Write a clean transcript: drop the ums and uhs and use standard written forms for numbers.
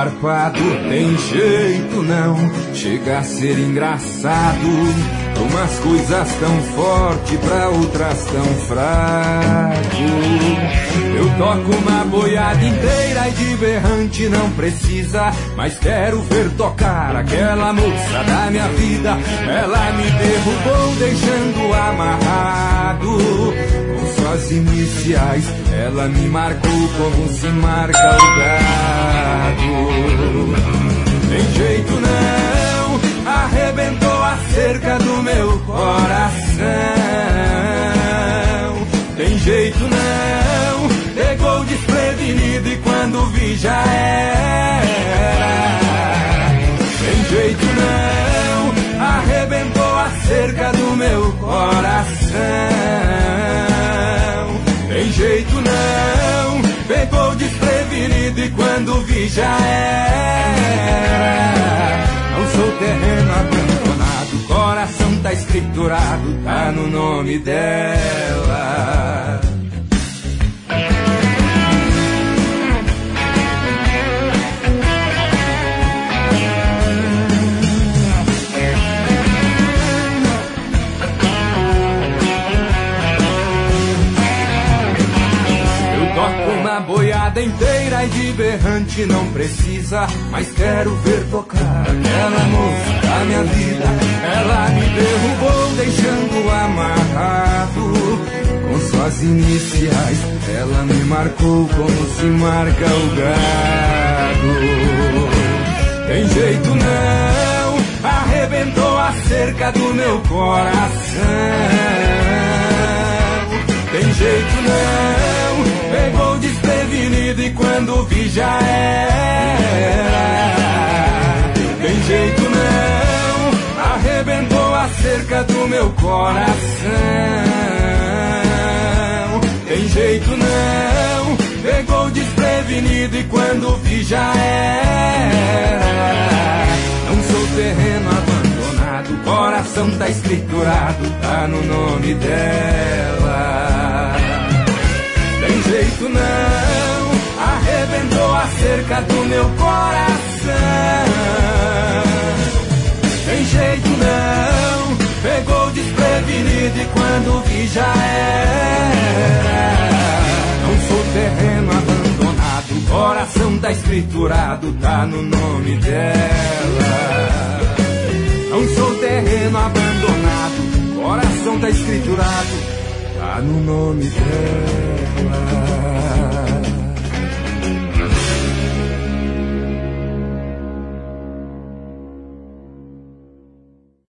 farpado, tem jeito não, chega a ser engraçado. Umas coisas tão forte, pra outras tão fraco. Eu toco uma boiada inteira e de berrante não precisa, mas quero ver tocar aquela moça da minha vida. Ela me derrubou deixando amarrado com suas iniciais, ela me marcou como se marca o gado. Tem jeito não, arrebentou a cerca do meu coração. Tem jeito não, pegou desprevenido e quando vi já era. Tem jeito não, arrebentou a cerca do meu coração. Tem jeito não, pegou desprevenido e quando vi já era. Não sou terreno abandonado, coração tá escriturado, tá no nome dela. Uma boiada inteira e de berrante não precisa, mas quero ver tocar aquela moça da minha vida. Ela me derrubou deixando amarrado com suas iniciais, ela me marcou como se marca o gado. Tem jeito não, arrebentou a cerca do meu coração. Tem jeito não, pegou desprevenido e quando vi já era. Tem jeito não, arrebentou a cerca do meu coração. Tem jeito não, pegou desprevenido e quando vi já era. Não sou terreno abandonado, coração tá escriturado, tá no nome dela. Tem jeito não, arrebentou a cerca do meu coração. Tem jeito não, pegou desprevenido e quando vi já era. Não sou terreno abandonado, coração tá escriturado, tá no nome dela. Não sou terreno abandonado, coração tá escriturado, tá no nome dela.